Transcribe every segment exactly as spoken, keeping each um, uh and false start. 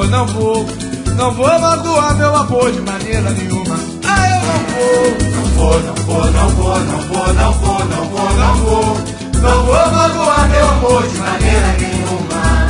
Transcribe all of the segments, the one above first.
vou, não vou, não vou magoar meu amor de maneira nenhuma. Ah, eu não vou, não vou, não vou, não vou, não vou, não vou, não vou, não vou, não vou magoar meu amor de maneira nenhuma.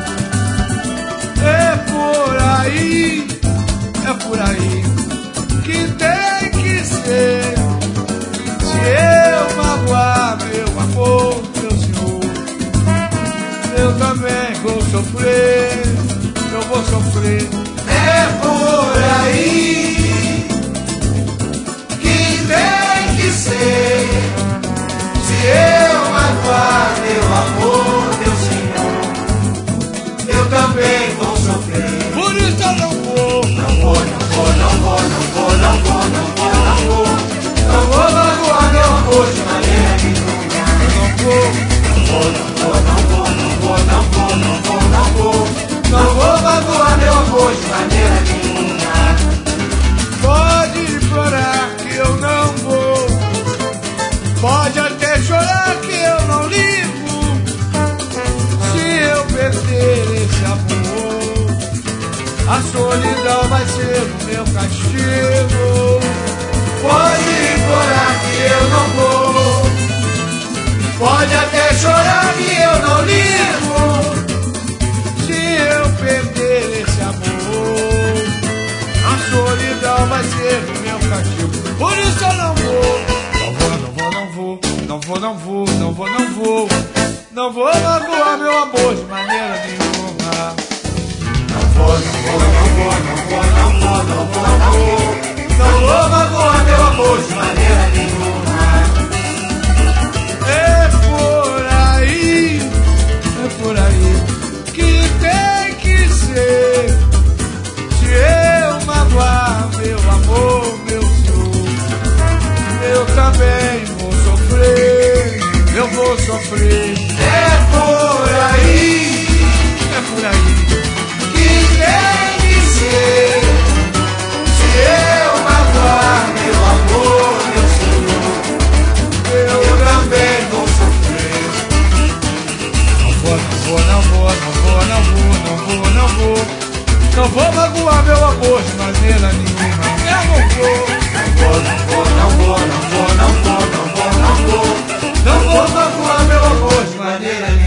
É por aí, é por aí que tem que ser. Se eu magoar meu amor, meu senhor, eu também vou sofrer, eu vou sofrer. É por aí que tem que ser. Se eu magoar meu amor, meu senhor, eu também vou sofrer. Por isso eu não vou, não vou, não vou, não vou, não vou, não vou, não vou, não vou, não vou magoar meu amor de maneira nenhuma. Eu não vou, não vou, não vou, não vou, não vou, não vou, não vou, não vou magoar meu amor de maneira nenhuma. Pode implorar que eu não vou, pode até chorar que eu não ligo. Se eu perder esse amor, a solidão vai ser o meu castigo. Pode implorar que eu não vou, pode até chorar que eu não ligo. Se eu perder esse amor, a solidão vai ser o meu castigo. Por isso eu não vou, não vou, não vou, não vou, não vou, não vou, não vou, não vou, não vou magoar meu amor de maneira nenhuma. Não vou, não vou, não vou, não vou, não vou, não vou, não vou, não vou magoar meu amor de maneira nenhuma. É por aí, é por aí que tem que ser. Se eu magoar meu amor, meu senhor, eu também vou sofrer, eu vou sofrer. É por aí, é por aí que tem que ser. Se eu magoar meu amor, meu senhor, eu também vou sofrer. Não vou, não vou, não vou, não vou, não vou, não vou, não vou magoar meu amor de maneira nenhuma. Eu não vou, não vou, não vou, não vou, não vou, não vou, não vou, não vou, não vou magoar meu amor de maneira nenhuma.